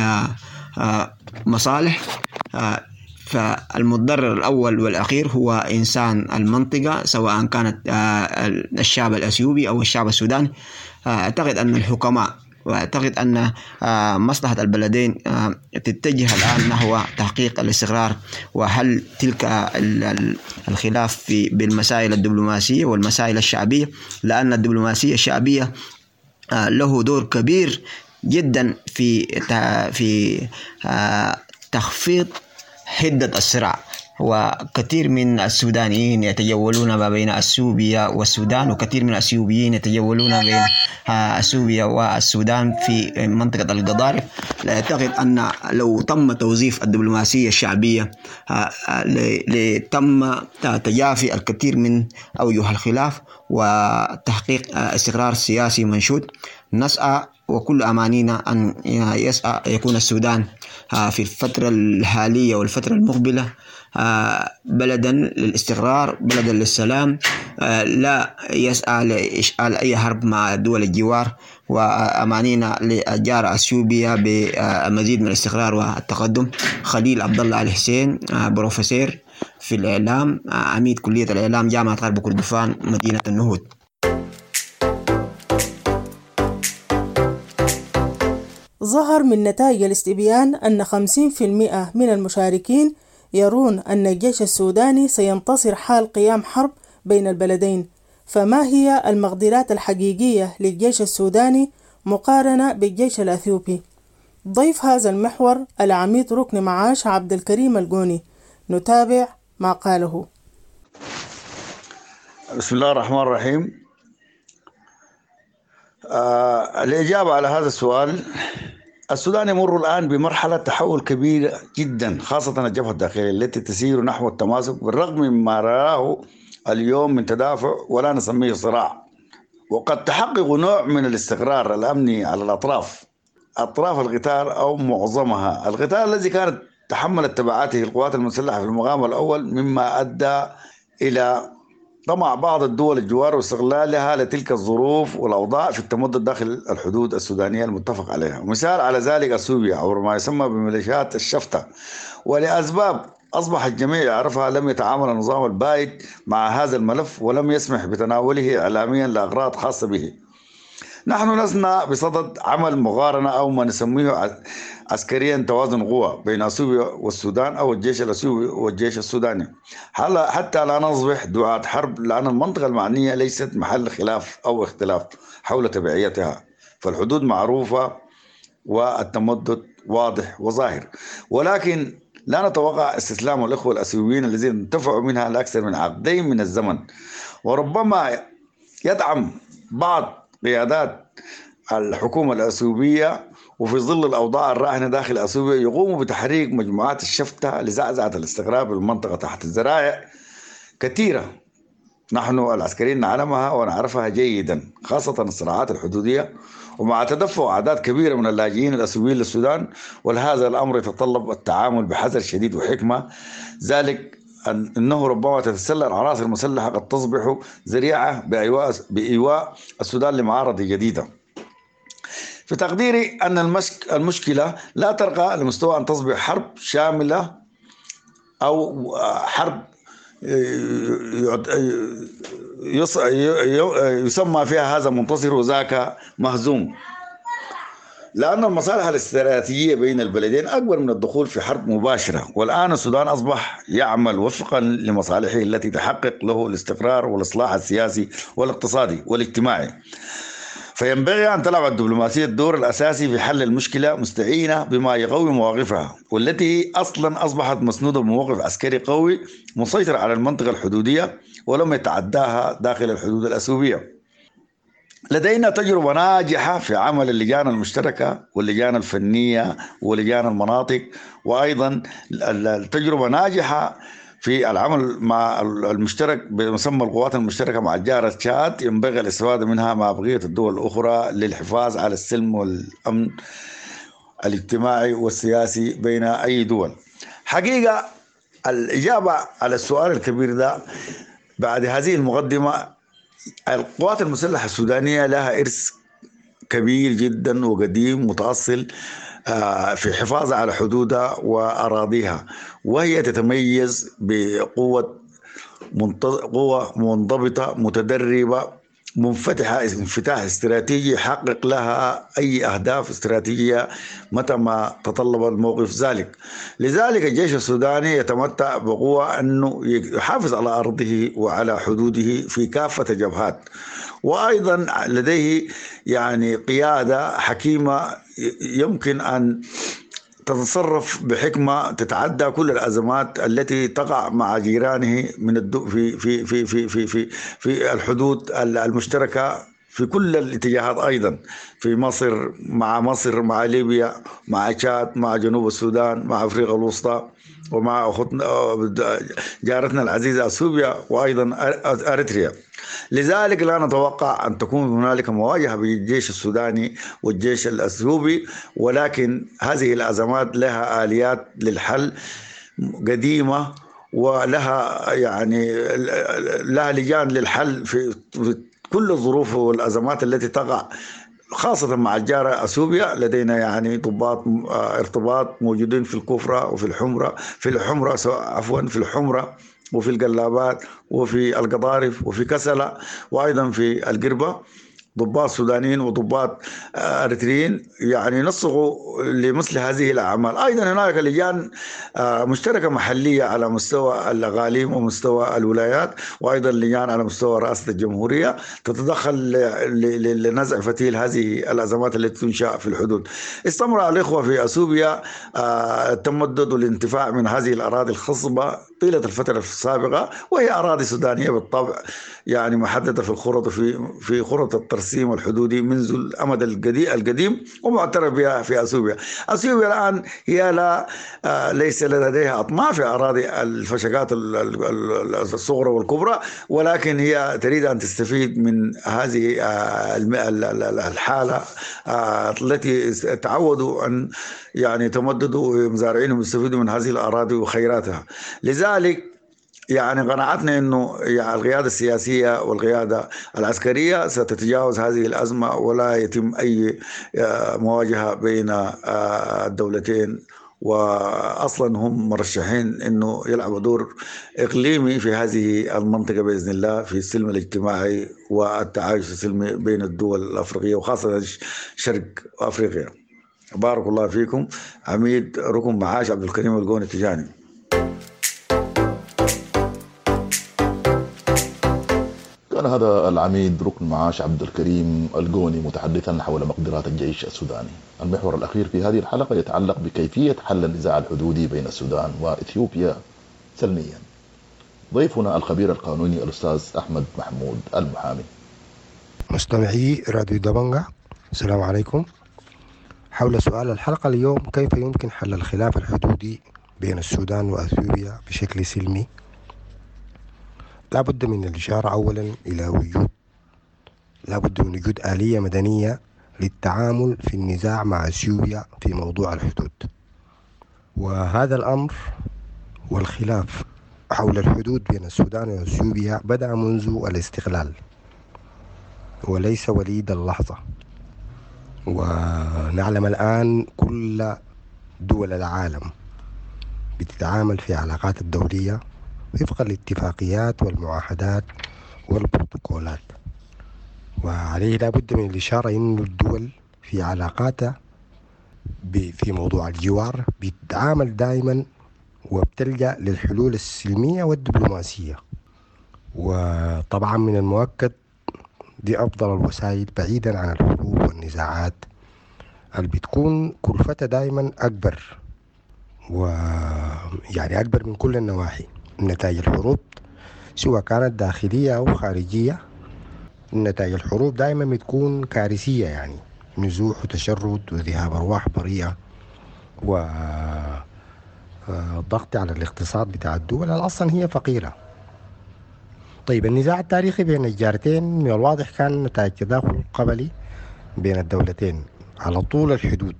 مصالح. فالمتضرر الأول والأخير هو إنسان المنطقة، سواء كانت الشعب الأثيوبي أو الشعب السوداني. أعتقد أن الحكماء وأعتقد أن مصلحة البلدين تتجه الآن نحو تحقيق الاستقرار وحل تلك الخلاف بالمسائل الدبلوماسية والمسائل الشعبية، لأن الدبلوماسية الشعبية له دور كبير جدا في تخفيض حدة الصراع. وكثير من السودانيين يتجولون ما بين أثيوبيا والسودان، وكثير من الأثيوبيين يتجولون بين أثيوبيا والسودان في منطقة القضارف. أعتقد أن لو تم توظيف الدبلوماسية الشعبية لتم تجافي الكثير من أوجه الخلاف وتحقيق استقرار سياسي منشود، نسعى وكل أمانينا أن يكون السودان في الفترة الحالية والفترة المقبلة بلدا للاستقرار، بلدا للسلام، لا يسعى لإشعال أي حرب مع دول الجوار. وأمانينا لجار أثيوبيا بمزيد من الاستقرار والتقدم. خليل عبد الله الحسين، بروفيسور في الإعلام، عميد كلية الإعلام، جامعة غرب كردفان، مدينة النهود. ظهر من نتائج الاستبيان أن 50% من المشاركين يرون أن الجيش السوداني سينتصر حال قيام حرب بين البلدين. فما هي المقدرات الحقيقية للجيش السوداني مقارنة بالجيش الأثيوبي؟ ضيف هذا المحور العميد ركن معاش عبد الكريم القوني. نتابع ما قاله. بسم الله الرحمن الرحيم. الإجابة على هذا السؤال، السودان يمر الآن بمرحلة تحول كبيرة جدا، خاصة الجبهة الداخلية التي تسير نحو التماسك بالرغم مما رآه اليوم من تدافع ولا نسميه صراع، وقد تحقق نوع من الاستقرار الأمني على أطراف القتال أو معظمها. القتال الذي كانت تحملت تبعاته القوات المسلحة في المقام الأول، مما أدى إلى طمع بعض الدول الجوار واستغلالها لتلك الظروف والأوضاع في التمدد داخل الحدود السودانية المتفق عليها. مثال على ذلك أثيوبيا عبر ما يسمى بميليشيات الشفتة، ولأسباب أصبح الجميع يعرفها لم يتعامل النظام البائد مع هذا الملف ولم يسمح بتناوله إعلاميا لأغراض خاصة به. نحن لسنا بصدد عمل مقارنة أو ما نسميه عسكريا توازن قوى بين أثيوبيا والسودان أو الجيش الأثيوبي والجيش السوداني، حتى لا نصبح دعاة حرب، لأن المنطقة المعنية ليست محل خلاف أو اختلاف حول تبعيتها، فالحدود معروفة والتمدد واضح وظاهر. ولكن لا نتوقع استسلام الإخوة الأثيوبيين الذين انتفعوا منها لأكثر من عقدين من الزمن، وربما يدعم بعض قيادات الحكومة الأثيوبية وفي ظل الأوضاع الراهنة داخل أثيوبيا يقوموا بتحريك مجموعات الشفتة لزعزعة الاستقرار بالمنطقة تحت الذرائع كثيرة نحن العسكريين نعلمها ونعرفها جيدا، خاصة الصراعات الحدودية، ومع تدفق أعداد كبيرة من اللاجئين الأثيوبيين للسودان. ولهذا الأمر يتطلب التعامل بحذر شديد وحكمة، ذلك أنه ربما تتسلل عناصر مسلحة قد تصبح ذريعة بإيواء السودان لمعارضة جديدة. في تقديري أن المشكلة لا ترقى لمستوى أن تصبح حرب شاملة أو حرب يسمى فيها هذا منتصر وذاك مهزوم، لأن المصالح الاستراتيجية بين البلدين أكبر من الدخول في حرب مباشرة. والآن السودان أصبح يعمل وفقا لمصالحه التي تحقق له الاستقرار والإصلاح السياسي والاقتصادي والاجتماعي، فينبغي أن تلعب الدبلوماسية الدور الأساسي في حل المشكلة مستعينة بما يقوي مواقفها، والتي أصلا أصبحت مسنودة بموقف عسكري قوي مسيطر على المنطقة الحدودية ولم يتعداها داخل الحدود الأثيوبية. لدينا تجربة ناجحة في عمل اللجان المشتركة واللجان الفنية ولجان المناطق، وأيضا التجربة ناجحة في العمل مع المشترك بمسمى القوات المشتركة مع الجارة تشاد، ينبغي الاستفادة منها مع بقية الدول الأخرى للحفاظ على السلم والأمن الاجتماعي والسياسي بين أي دول. حقيقة الإجابة على السؤال الكبير ده بعد هذه المقدمة، القوات المسلحة السودانية لها إرث كبير جدا وقديم متأصل في حفاظ على حدودها وأراضيها، وهي تتميز بقوة منضبطة متدربة منفتحة انفتاح استراتيجي يحقق لها أي أهداف استراتيجية متى ما تطلب الموقف ذلك. لذلك الجيش السوداني يتمتع بقوة أنه يحافظ على أرضه وعلى حدوده في كافة الجبهات، وأيضا لديه يعني قيادة حكيمة يمكن أن تتصرف بحكمة تتعدى كل الأزمات التي تقع مع جيرانه من في في في في في في في الحدود المشتركة في كل الاتجاهات، أيضا في مصر مع ليبيا مع تشاد مع جنوب السودان مع أفريقيا الوسطى ومع جارتنا العزيزة اثيوبيا وأيضا أريتريا. لذلك لا نتوقع أن تكون هنالك مواجهة بين الجيش السوداني والجيش الأثيوبي، ولكن هذه الأزمات لها آليات للحل قديمة ولها لها لجان للحل في كل الظروف والأزمات التي تقع، خاصة مع الجارة أثيوبيا. لدينا يعني ضباط ارتباط موجودين في الكفرة وفي الحمرة في الحمرة وفي القلابات وفي القضارف وفي كسلة وأيضا في القربة، ضباط سودانيين وضباط أريتريين يعني نصغوا لمثل هذه الأعمال. أيضا هناك لجان مشتركة محلية على مستوى الأقاليم ومستوى الولايات، وأيضا لجان على مستوى رئاسة الجمهورية تتدخل لنزع فتيل هذه الأزمات التي تنشأ في الحدود. استمر الإخوة في أثيوبيا التمدد والانتفاع من هذه الأراضي الخصبة طيلة الفترة السابقة، وهي أراضي سودانية بالطبع يعني محددة في خرط الترسيم الحدودي منذ الأمد القديم ومعترف بها في أثيوبيا. أثيوبيا الآن هي ليس لديها أطماع في أراضي الفشكات الصغرى والكبرى، ولكن هي تريد أن تستفيد من هذه الحالة التي تعودوا أن يعني تمددوا مزارعينهم يستفيدوا من هذه الأراضي وخيراتها. لذلك يعني قناعتنا أنه يعني القيادة السياسية والقيادة العسكرية ستتجاوز هذه الأزمة ولا يتم أي مواجهة بين الدولتين، وأصلا هم مرشحين أنه يلعبوا دور إقليمي في هذه المنطقة بإذن الله في السلم الاجتماعي والتعايش السلمي بين الدول الأفريقية وخاصة شرق أفريقيا. بارك الله فيكم. عميد ركن معاش عبد الكريم القوني التجاني. كان هذا العميد ركن معاش عبد الكريم القوني متحدثا حول مقدرات الجيش السوداني. المحور الأخير في هذه الحلقة يتعلق بكيفية حل النزاع الحدودي بين السودان وإثيوبيا سلميا. ضيفنا الخبير القانوني الأستاذ أحمد محمود المحامي. مستمعي راديو دبنجة، السلام عليكم. حول سؤال الحلقة اليوم: كيف يمكن حل الخلاف الحدودي بين السودان وأثيوبيا بشكل سلمي؟ لابد من الإشارة أولا إلى وجود آلية مدنية للتعامل في النزاع مع أثيوبيا في موضوع الحدود، وهذا الأمر والخلاف حول الحدود بين السودان وأثيوبيا بدأ منذ الاستقلال وليس وليد اللحظة، ونعلم الآن كل دول العالم بتتعامل في علاقات الدولية وفقا للاتفاقيات والمعاهدات والبروتوكولات. وعليه لا بد من الإشارة إن الدول في علاقاتها في موضوع الجوار بتتعامل دائما وبتلجأ للحلول السلمية والدبلوماسية. وطبعا من المؤكد دي أفضل الوسائل بعيدا عن الحروب والنزاعات اللي بتكون كلفتها دائما أكبر، ويعني أكبر من كل النواحي. نتائج الحروب سواء كانت داخلية أو خارجية، نتائج الحروب دائما بتكون كارثية، يعني نزوح وتشرد وذهاب أرواح بريئة وضغط على الاقتصاد بتاع الدول اللي أصلا هي فقيرة. طيب النزاع التاريخي بين الجارتين من الواضح كان نتائج تداخل قبلي بين الدولتين على طول الحدود،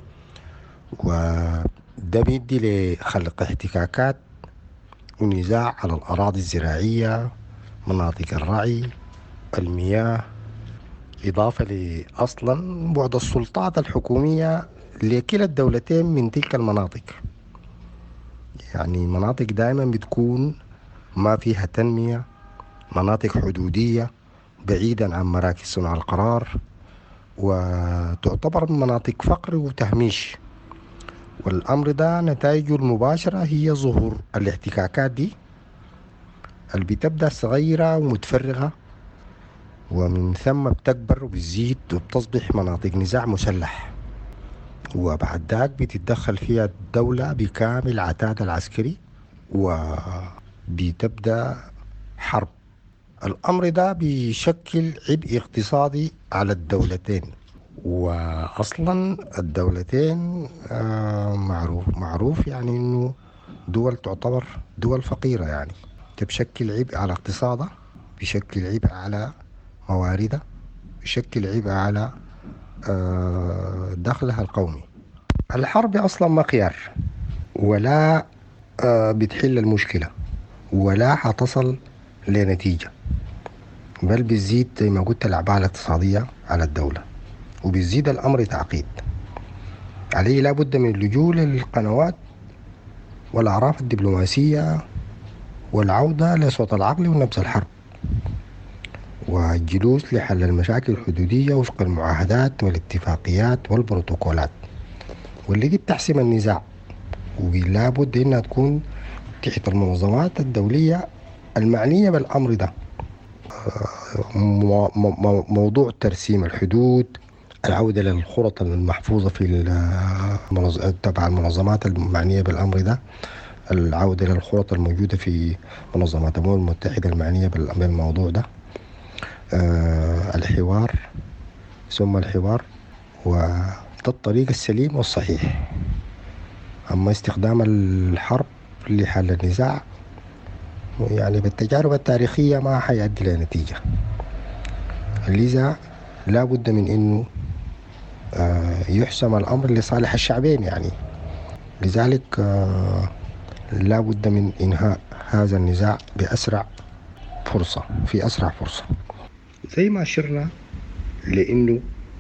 وده بيدي لخلق احتكاكات ونزاع على الأراضي الزراعية، مناطق الرعي، المياه، إضافة لأصلا بعد السلطات الحكومية لكلا الدولتين من تلك المناطق. يعني مناطق دائما بتكون ما فيها تنمية، مناطق حدودية بعيدا عن مراكز صنع القرار، وتعتبر مناطق فقر وتهميش. والأمر ده نتائجه المباشرة هي ظهور الاحتكاكات دي اللي بتبدأ صغيرة ومتفرغة، ومن ثم بتكبر وبتزيد وبتصبح مناطق نزاع مسلح، وبعد ذاك بتتدخل فيها الدولة بكامل عتادها العسكري وبتبدأ حرب. الأمر ده بيشكل عبء اقتصادي على الدولتين، وأصلا الدولتين معروف يعني إنه دول تعتبر دول فقيرة، يعني تشكل عبء على اقتصادها، بيشكل عبء على مواردها، بيشكل عبء على دخلها القومي. الحرب أصلا ما خيار ولا بتحل المشكلة ولا حتصل لنتيجة، بل بتزيد زي ما قلت الأعباء الاقتصادية على الدولة، وبيزيد الأمر تعقيد. عليه لا بد من اللجوء للقنوات والأعراف الدبلوماسية والعودة لصوت العقل ونبذ الحرب، والجلوس لحل المشاكل الحدودية وفق المعاهدات والاتفاقيات والبروتوكولات، واللي دي بتحسم النزاع، ولا بد إنها تكون تحت المنظمات الدولية المعنية بالأمر ده. موضوع ترسيم الحدود، العودة للخطط المحفوظة في تبع المنظمات المعنية بالأمر ده، العودة للخطط الموجودة في منظمات الأمم المتحدة المعنية بالموضوع ده، الحوار ثم الحوار، وده الطريق السليم والصحيح. أما استخدام الحرب لحل النزاع يعني بالتجارب التاريخية ما حيؤدي لنتيجة، لذا لا بد من إنه يحسم الأمر لصالح الشعبين. يعني لذلك لا بد من إنهاء هذا النزاع بأسرع فرصة، في أسرع فرصة. زي ما أشرنا لأنه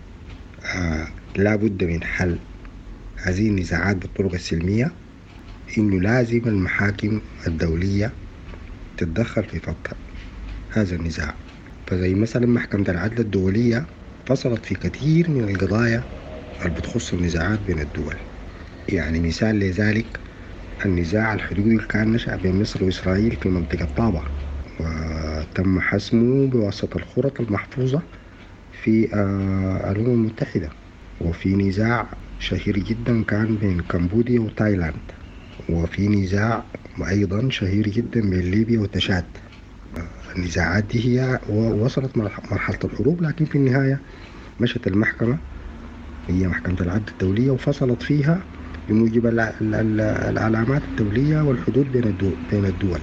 لا بد من حل هذه النزاعات بالطرق السلمية، إنه لازم المحاكم الدولية تتدخل في فض هذا النزاع. فزي مثلا محكمة العدل الدولية فصلت في كثير من القضايا اللي بتخص النزاعات بين الدول. يعني مثال لذلك النزاع الحدودي اللي كان نشأ بين مصر وإسرائيل في منطقة طابة، وتم حسمه بواسطة الخطط المحفوظة في الأمم المتحدة. وفي نزاع شهير جدا كان بين كمبوديا وتايلاند، وفي نزاع أيضا شهير جدا بين ليبيا وتشاد. النزاعات دي هي وصلت مرحلة الحروب، لكن في النهاية مشت المحكمة، هي محكمة العدل الدولية، وفصلت فيها بموجب العلامات الدولية والحدود بين الدول.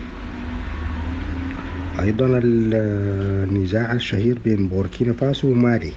أيضا النزاع الشهير بين بوركينا فاسو ومالي،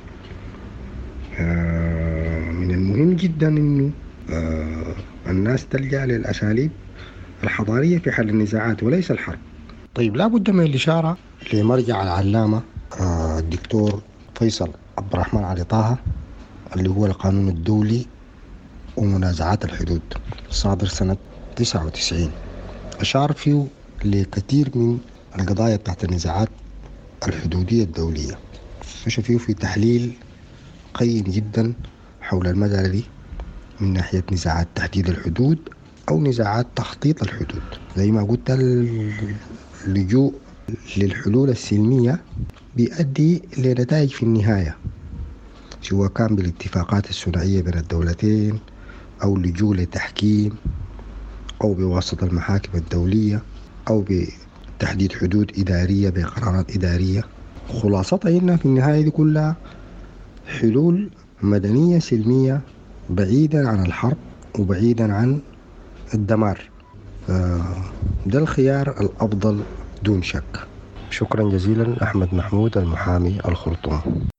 من المهم جدا إنه الناس تلجأ للأساليب الحضارية في حل النزاعات وليس الحرب. طيب لا بد من الإشارة لمرجع العلامة الدكتور فيصل عبد الرحمن علي طه، اللي هو القانون الدولي ومنازعات الحدود، صادر سنة 99 أشار فيه لكثير من القضايا تحت النزاعات الحدودية الدولية. مشى فيه في تحليل قيم جدا حول المسألة دي من ناحية نزاعات تحديد الحدود أو نزاعات تخطيط الحدود. زي ما قلت اللجوء للحلول السلمية بيؤدي لنتائج في النهاية، سواء كان بالاتفاقات الثنائية بين الدولتين أو اللجوء لتحكيم أو بواسطة المحاكم الدولية أو بتحديد حدود إدارية بقرارات إدارية. خلاصتها إنها في النهاية دي كلها حلول مدنية سلمية بعيدا عن الحرب وبعيدا عن الدمار. ده الخيار الأفضل دون شك. شكرا جزيلا. أحمد محمود، المحامي، الخرطوم.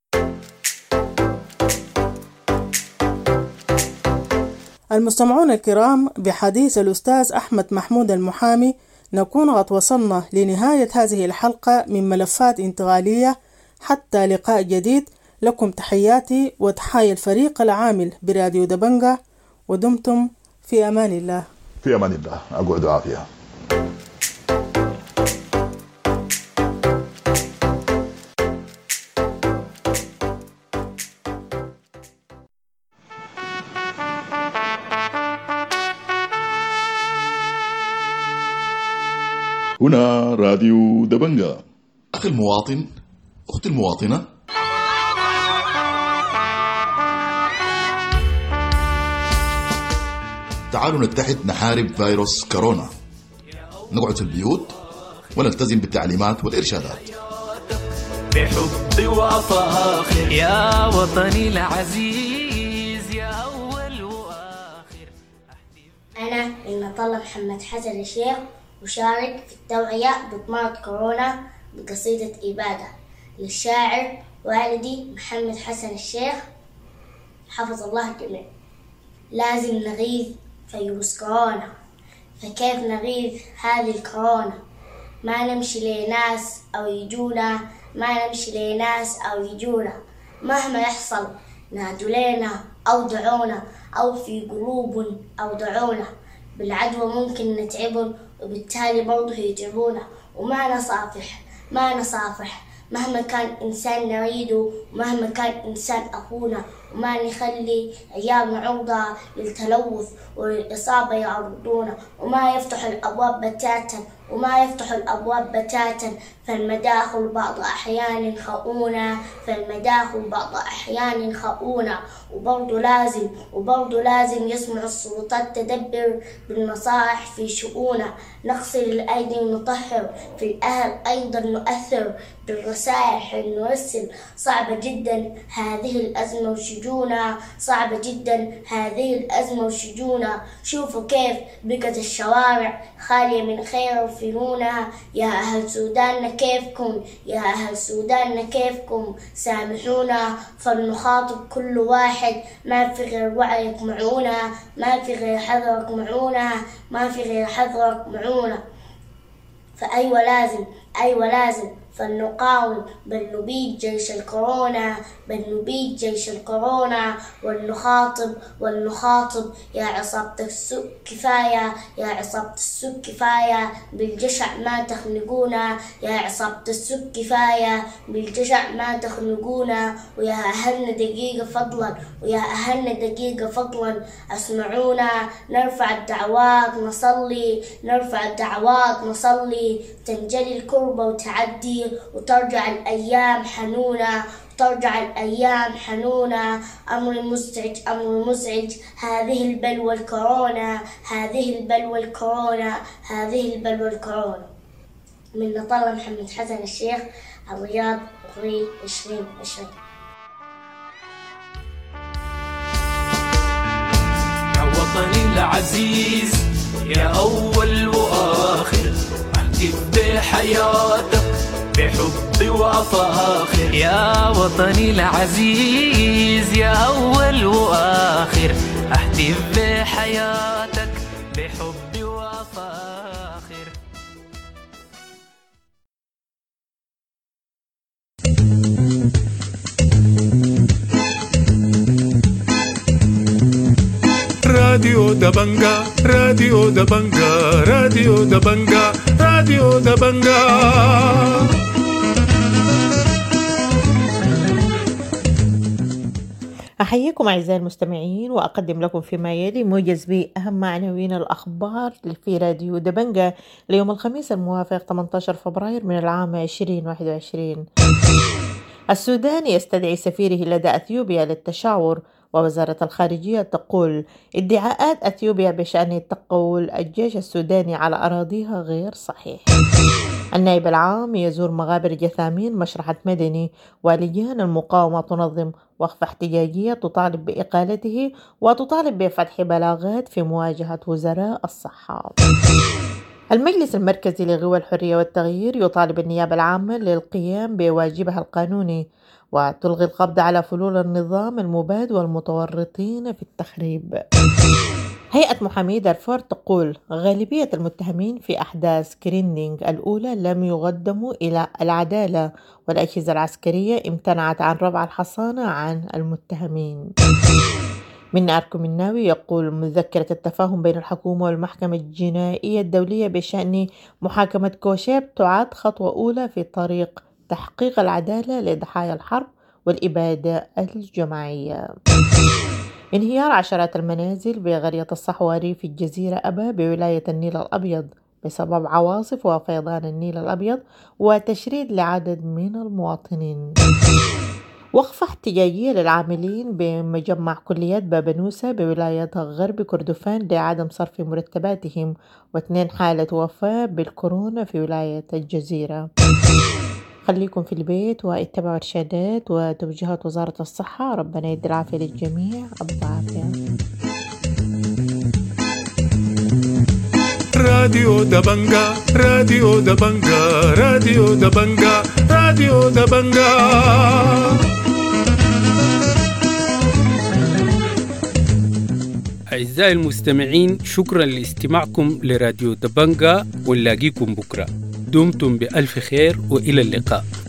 المستمعون الكرام، بحديث الأستاذ أحمد محمود المحامي نكون قد وصلنا لنهاية هذه الحلقة من ملفات انتقالية. حتى لقاء جديد، لكم تحياتي وتحايا الفريق العامل براديو دبنجة، ودمتم في أمان الله. في أمان الله. أقعد عافية. هنا راديو دبنجة. أخي المواطن، أختي المواطنة، تعالوا نتحد نحارب فيروس كورونا. نقعد في البيوت ونلتزم بالتعليمات والإرشادات. بحب وفاخر يا وطني العزيز يا أول وآخر. أنا المطلب محمد حسن الشيخ، أشارك في التوعية بضد كورونا بقصيدة إبادة للشاعر والدي محمد حسن الشيخ حفظ الله الجميع. لازم نغيظ فيروس كورونا، فكيف نغيظ هذه الكورونا؟ ما نمشي لناس أو يجونا، ما نمشي لناس أو يجونا، مهما يحصل نادوا لنا أو دعونا، أو في قلوب أو دعونا. بالعدوى ممكن نتعبون وبالتالي برضه يتعبونا، وما نصافح مهما كان إنسان نريده، ومهما كان إنسان أخونا، وما نخلي عيالنا عرضة للتلوث وللإصابة يعرضونا، وما يفتح الأبواب بتاتا، فالمداخل بعض أحيان خؤونا، وبرضو لازم يسمع السلطات تدبر بالنصائح في شؤونا. نغسل الأيدي ونطهر، في الأهل أيضا نؤثر بالرسائح نرسل. صعبة جدا هذه الأزمة وشجونا، شوفوا كيف بقت الشوارع خالية من خير وفنونها. يا أهل سودان كيفكم سامحونا، فلنخاطب كل واحد، ما في غير وعيك معونا، ما في غير حذرك معونا. فأيوة لازم فلنقاوم، بل نبيد جيش الكورونا، ولنخاطب يا عصابة السوء كفاية، بالجشع ما تخنقونا، يا عصابة السوء كفاية، بالجشع ما تخنقونا. ويا أهلنا دقيقة فضلا اسمعونا، نرفع الدعوات نصلي، تنجلي الكربة وتعدي، وترجع الأيام حنونة. أمر مزعج هذه البلوى الكورونا. من نطلب محمد حسن الشيخ، الرياض، أغري 2020. يا وطني العزيز يا أول وآخر، احتف بحياتك بحب وفاخر. يا وطني العزيز يا أول وآخر، احتف بحياتك بحب وفاخر. راديو راديو دبنجا راديو دبنجا راديو دبنجا راديو دبنجا. أحييكم أعزائي المستمعين وأقدم لكم فيما يلي موجز بأهم عناوين الأخبار في راديو دبنجا ليوم الخميس الموافق 18 فبراير من العام 2021. السودان يستدعي سفيره لدى أثيوبيا للتشاور، ووزارة الخارجية تقول ادعاءات أثيوبيا بشأن تقول الجيش السوداني على أراضيها غير صحيح. النائب العام يزور مغابر جثامين مشرحة مدني، ولجان المقاومة تنظم وقفة احتجاجية تطالب بإقالته وتطالب بفتح بلاغات في مواجهة وزراء الصحة. المجلس المركزي لغوى الحرية والتغيير يطالب النيابة العامة للقيام بواجبها القانوني وتلغي القبض على فلول النظام المباد والمتورطين في التخريب. هيئة محامي دارفور تقول غالبية المتهمين في أحداث كريندينغ الأولى لم يقدموا إلى العدالة، والأجهزة العسكرية امتنعت عن رفع الحصانة عن المتهمين. من أركم الناوي يقول مذكرة التفاهم بين الحكومة والمحكمة الجنائية الدولية بشأن محاكمة كوشيب تعد خطوة أولى في طريق تحقيق العدالة لضحايا الحرب والإبادة الجماعية. انهيار عشرات المنازل بقرية الصحواري في الجزيرة أبا بولاية النيل الأبيض بسبب عواصف وفيضان النيل الأبيض وتشريد لعدد من المواطنين. وقفة احتجاجية للعاملين بمجمع كليات بابنوسة بولاية غرب كردفان لعدم صرف مرتباتهم، و2 حالة وفاة بالكورونا في ولاية الجزيرة. خليكم في البيت واتبعوا إرشادات وتوجيهات وزارة الصحة. ربنا يدي العافية للجميع. أبو عافية. راديو دبنجا راديو دبنجا راديو دبنجا راديو دبنجا. أعزائي المستمعين، شكرا لاستماعكم لراديو دبنجا، ونلاقيكم بكرة. دمتم بألف خير وإلى اللقاء.